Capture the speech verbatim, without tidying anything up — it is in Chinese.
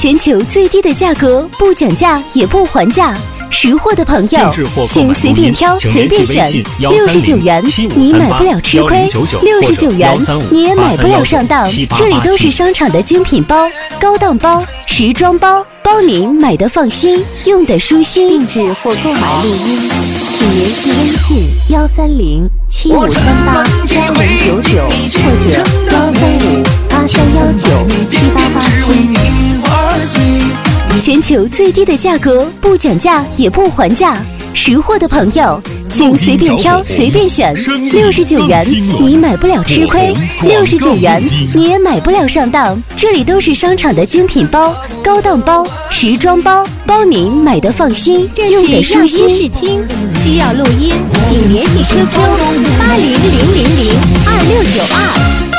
全球最低的价格，不讲价也不还价。识货的朋友，请随便挑随便选，六十九元你买不了吃亏，六十九元你也买不了上当。这里都是商场的精品包、高档包、时装包，包您买的放心，用的舒心。定制或购买录音，请联系微信幺三零七五三八幺零九九或者幺三五八三幺九七八八七。全球最低的价格，不讲价也不还价。识货的朋友，请随便挑随便选，六十九元你买不了吃亏，六十九元你也买不了上当。这里都是商场的精品包、高档包、时装包，包您买的放心，用的舒心。试听需要录音，请联系 Q Q 八零零零零二六九二。